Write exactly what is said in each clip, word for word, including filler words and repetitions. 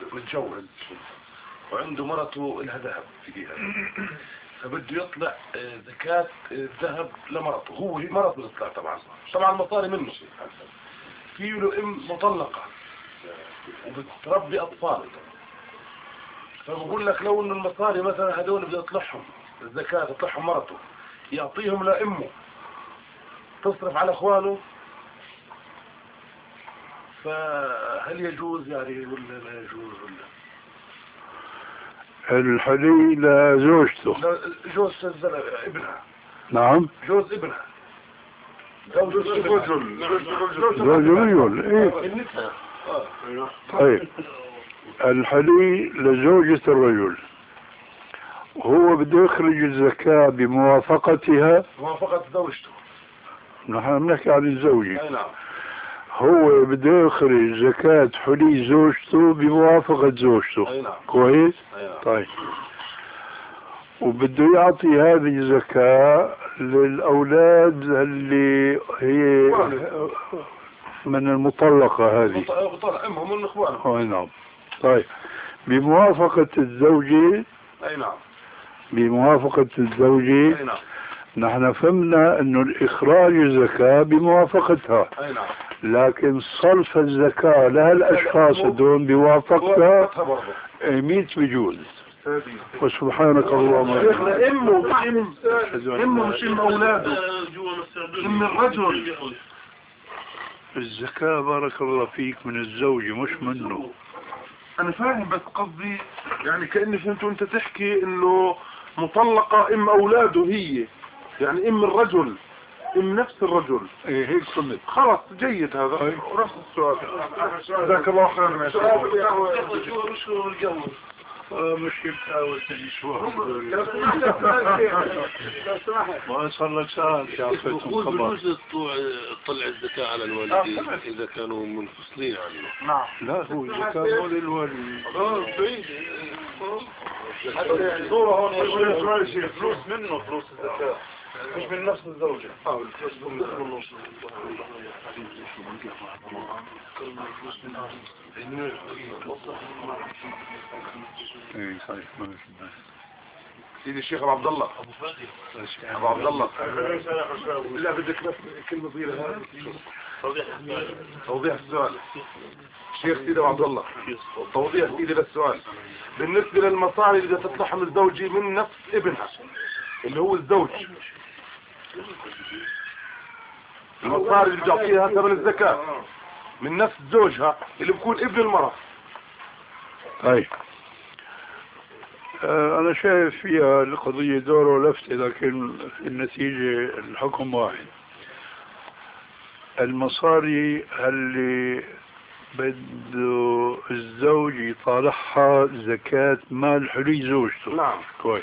متجوز وعنده مرته لها ذهب في جهة، فبده يطلع زكاة الذهب لمرته، هو هي مرته تطلع طبعا طبعا مصاري منه، في له ام مطلقة وبتربي اطفال، فبقول لك لو ان المصاري مثلا هذول بده يطلعهم الزكاة تطلعهم مرته يعطيهم لامه تصرف على اخوانه، فهل يجوز يعني ولا لا يجوز ولا؟ الحلي لزوجته. لا جوز ابنها. نعم جوز ابنها. زوج رجل. زوج رجل. ايه طيب الحلي لزوجة الرجل هو بده يخرج الزكاة بموافقتها، موافقة زوجته، نحن بنحكي عن الزوجة. اي نعم. هو بده يخرج زكاة حلي زوجته بموافقة زوجته. اي نعم. كويس. أي نعم. طيب وبده يعطي هذه الزكاة للأولاد اللي هي من المطلقة هذه. مطلقة امهم من اخوانهم. اي نعم. طيب بموافقة الزوجة. اي نعم. بموافقة الزوجة. اي نعم. نحن فهمنا انه الاخراج الزكاة بموافقتها. اي نعم. لكن صرف الزكاة لها الاشخاص دون بوافقتها ميت بجوز. وسبحانك اللهم وبحمدك. امه مش ام امه مش ام اولاده، ام الرجل. الزكاة بارك الله فيك من الزوجة مش منه. انا فاهم بس قصدي يعني كأني فهمت وانت تحكي انه مطلقة ام اولاده هي، يعني ام الرجل ام نفس الرجل. ايه هيك صمت. خلاص جيد هذا ونفس السؤال. جزاك الله خير. سؤال مش هو الجو مش يحاول تنشوه. ما صار لك ساعة تعطيتهم خبر. بجوز تطلع الزكاة على الوالدين إذا كانوا منفصلين عنه. نعم. لا هو الزكاة مو للوالد. اه بعيد. الصورة هون يا شيخ فلوس منه فلوس الزكاة مش من نفس الزوجة. اه الفلوس من ايه صحيح. سيدي الشيخ ابو عبد الله. ابو عبد الله لا بدك بس كلمه صغيره هذه توضيح السؤال. شيخ سيدي ابو عبد الله توضيح سيدي للسؤال بالنسبه للمصاري اللي بدها تطلعها من الزوجه من نفس ابنها اللي هو الزوج، المصاري اللي بتعطيها ثمن الزكاه من نفس زوجها اللي بيكون ابن المرأة. طيب أنا شايف فيها القضية دور ولفت، لكن في النتيجة الحكم واحد. المصاري اللي بده الزوج يطالعها زكاة مال حلي زوجته. نعم. كويس.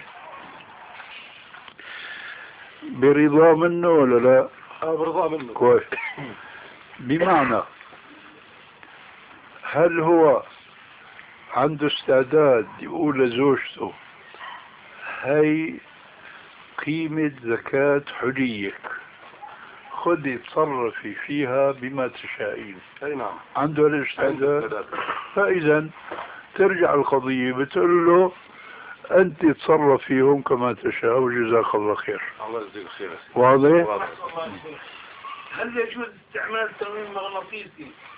برضا منه ولا لا؟ اه برضا منه. كويس. بمعنى هل هو عنده استعداد يقول لزوجته هاي قيمة زكاة حليك خذي تصرفي فيها بما تشائين؟ اي نعم. عنده الاستعداد. فإذا ترجع القضية بتقول له أنت تصرف فيهم كما تشاء وجزاك الله خير. الله يجزيك خير. واضح؟ هل يجوز استعمال تنويم مغناطيسي